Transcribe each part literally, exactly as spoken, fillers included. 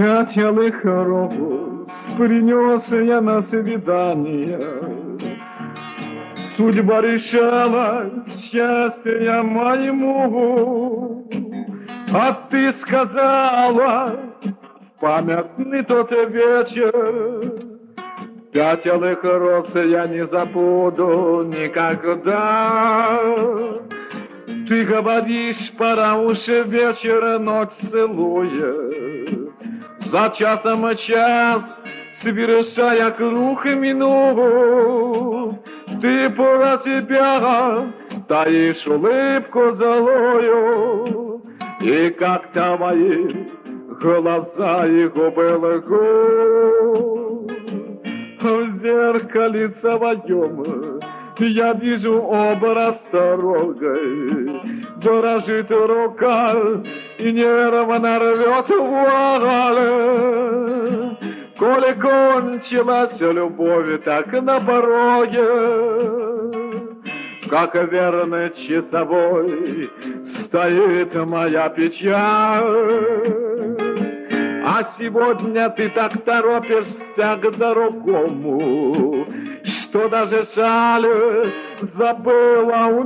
Пять алых роз принес я на свидание. Судьба решала счастье моему, а ты сказала в памятный тот вечер: пять алых роз я не забуду никогда. Ты говоришь, пора уже вечер, ночь целует, за часом час совершая круг минут. Ты про себя таишь улыбку злую, и как твои глаза и губы лгут. В зеркале своем я вижу образ строгой, дорожит рука и нервно рвет вуаль. Коли кончилась любовь, так на пороге, как верный часовой, стоит моя печаль. А сегодня ты так торопишься к другому, что даже жаль забыла у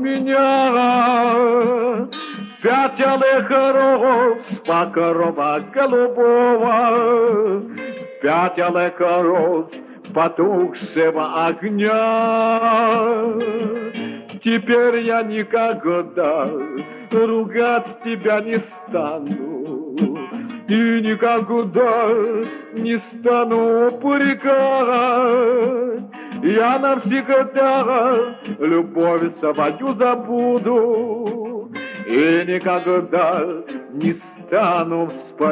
меня. Пять алых роз покрова голубого, пять алых роз потухшего огня. Теперь я никогда ругать тебя не стану, и никогда не стану упрекать. Я навсегда любовь свою забуду и никогда не стану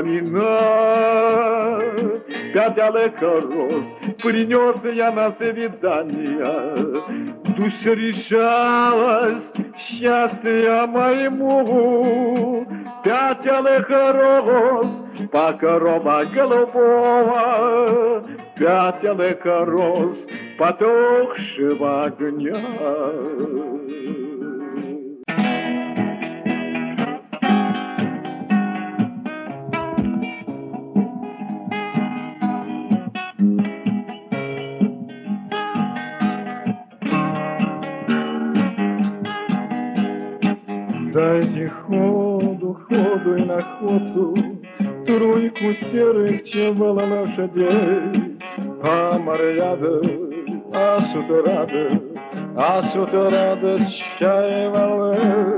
вспоминать. Пять алых роз принес я на свидание, душа решалась счастья моему. Пять алых роз покрова голубого, пять алых роз потухшего огня. Дайте ходу, ходу и находцу тройку серых чевала лошадей. А Марьяда, а шутерада, а шутерада чаевала.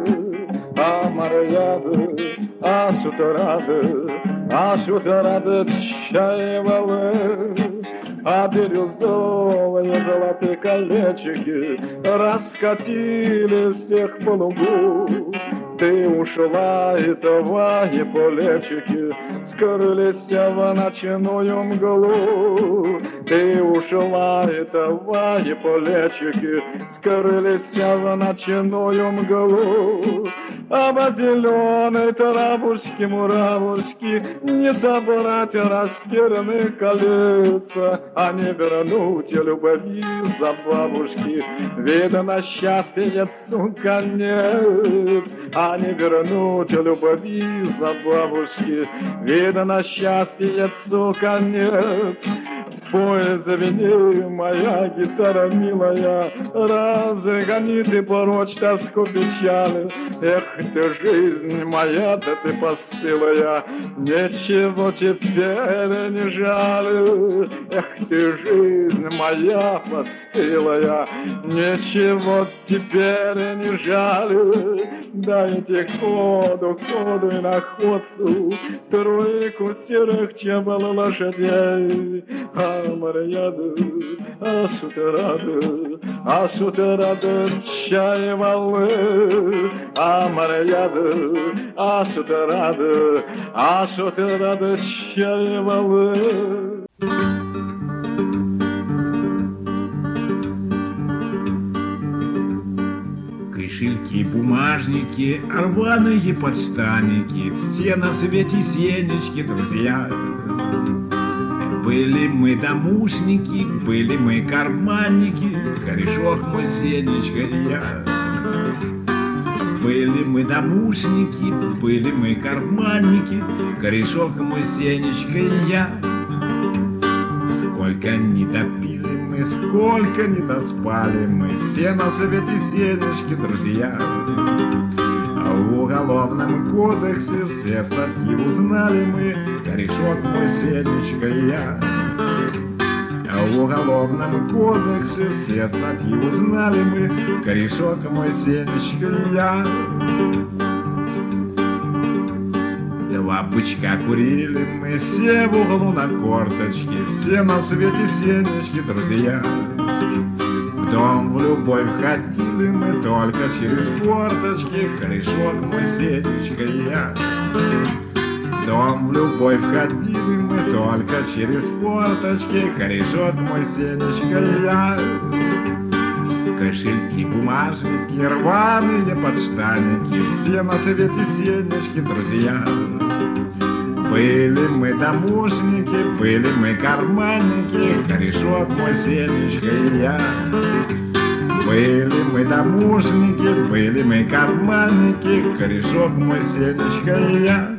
А Марьяда, а шутерада, а шутерада чаевала. А бирюзовые золотые колечки раскатили всех по лугу. Ты ушла, и твои плечики скрылись в ночную мглу. Ты ушла, и твои плечики скрылись в ночную мглу. А по зеленой травушке, муравушки не собрать растерянных колец, а не вернуть любви за бабушки. Видно, счастье конец, а не вернуть любви за бабушки. Видно, счастье конец. Пой, завини, моя гитара милая, разгони ты прочь тоску печали. Эх ты, жизнь моя, да ты постылая, ничего теперь не жаль. Эх ты, жизнь моя постылая, ничего теперь не жаль. Дайте ходу, ходу и находцу тройку серых чевал лошадей. А Марьяда, а шутерада, а шутерада чаевала. А Марьяда, а шутерада, а шутерада чаевала. Кошельки, бумажники, рваные подштанники, все на свете сенечки друзья. Были мы домушники, были мы карманники, корешок мой, Сенечка и я. Были мы домушники, были мы карманники, корешок мой, Сенечка и я. Сколько не допили мы, сколько не доспали мы, все на свете, Сенечки, друзья. В уголовном кодексе все статьи узнали мы, корешок мой, Сенечка и я. В уголовном кодексе все статьи узнали мы, корешок мой, Сенечка и я. Два бычка курили мы, все в углу на корточке, все на свете, Сенечки, друзья. В дом в любовь ходили мы только через форточки, корешок мой, Сенечка и я. В дом в любовь ходили мы только через форточки, корешок мой, Сенечка и я. Кошельки, бумажники, рваные подштанники, все на свете, Сенечки, друзья. Были мы домушники, были мы карманники, корешок мой, Сенечка и я. Были мы домушники, были мы карманники, корешок мой, Сенечка и я.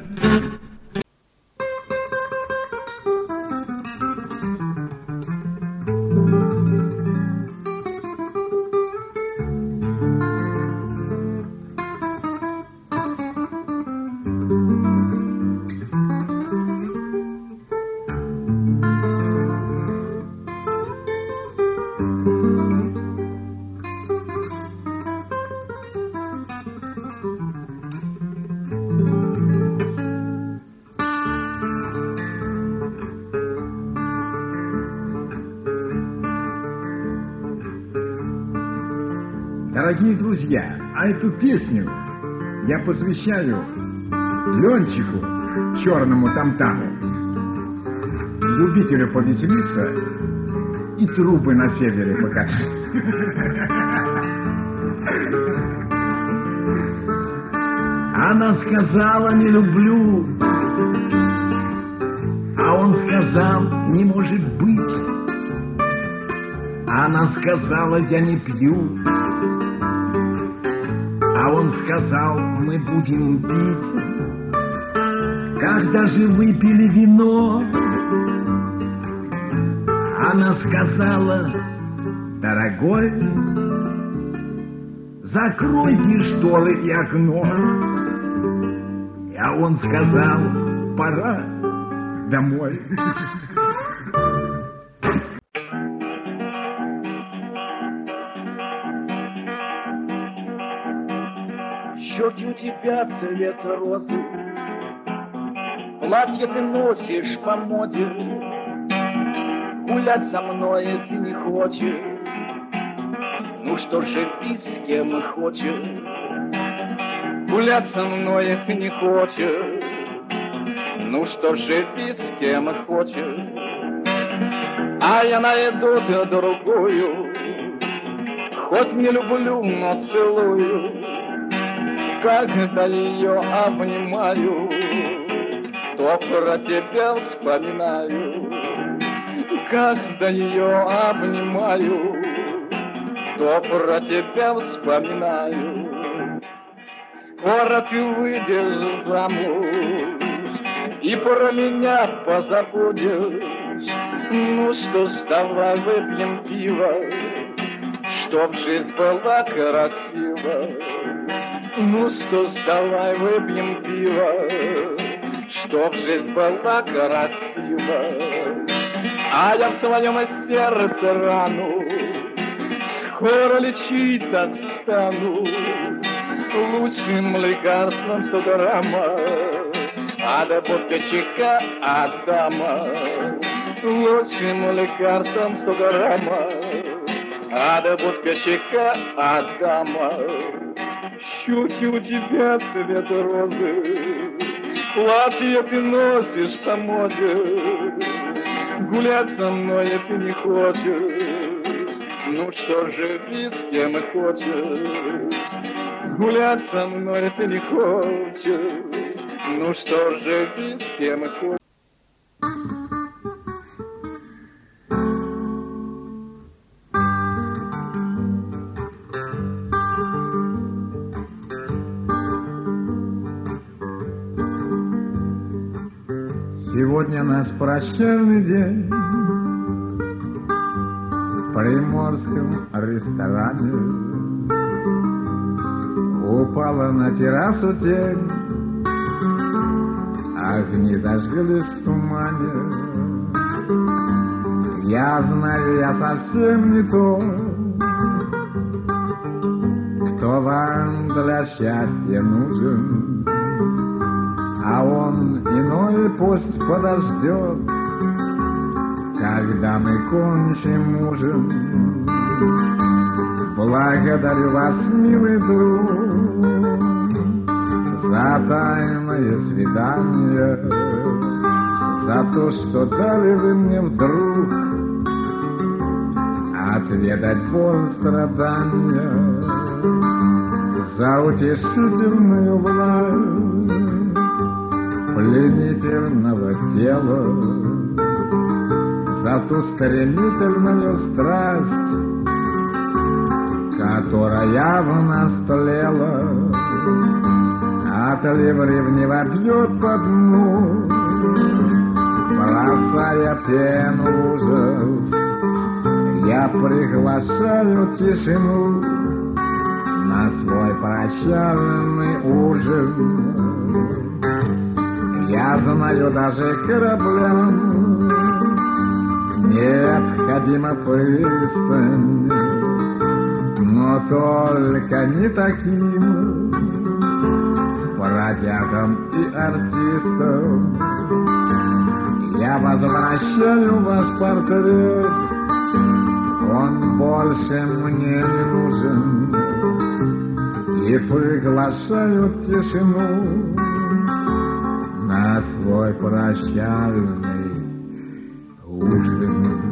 Дорогие друзья, а эту песню я посвящаю Ленчику, черному там-таму, любителю повеселиться и трубы на севере покатать. Она сказала: не люблю, а он сказал: не может быть. Она сказала: я не пью, а он сказал: мы будем пить. Когда же выпили вино, она сказала: дорогой, закройте шторы и окно. А он сказал: пора домой. Щеки у тебя цвет розы, платье ты носишь по моде, гулять со мной ты не хочешь. Ну что же ты с кем хочешь? Гулять со мной ты не хочешь. Ну что же ты с кем хочешь? А я найду другую, хоть не люблю, но целую. Когда ее обнимаю, то про тебя вспоминаю. Когда ее обнимаю, то про тебя вспоминаю. Скоро ты выйдешь замуж и про меня позабудешь. Ну что ж, давай выпьем пиво, чтоб жизнь была красива. Ну что ж, давай выпьем пиво, чтоб жизнь была красива. А я в своем сердце рану скоро лечить отстану. Лучшим лекарством сто грамма ада бутылочка Адама. Лучшим лекарством сто грамма ада бутылочка Адама. Щеки у тебя цвет розы, платье ты носишь по моде, гулять со мной ты не хочешь. Ну что же ты с кем хочешь? Гулять со мной ты не хочешь. Ну что же ты с кем хочешь? Сегодня наш прощальный день в приморском ресторане. Упала на террасу тень, огни зажглись в тумане. Я знаю, я совсем не тот, кто вам для счастья нужен, а он иной пусть подождет, когда мы кончим ужин. Благодарю вас, милый друг, за тайное свидание, за то, что дали вы мне вдруг отведать боль страдания, за утешительную власть пленительного тела, за ту стремительную страсть, которая в нас тлела. Отлив ревниво бьет по дну, бросая пену в ужас. Я приглашаю тишину на свой прощальный ужин. Я знаю, даже кораблям необходима пристань, но только не таким бродягам и артистам. Я возвращаю ваш портрет, он больше мне не нужен, и приглашаю тишину на свой прощальный ужин.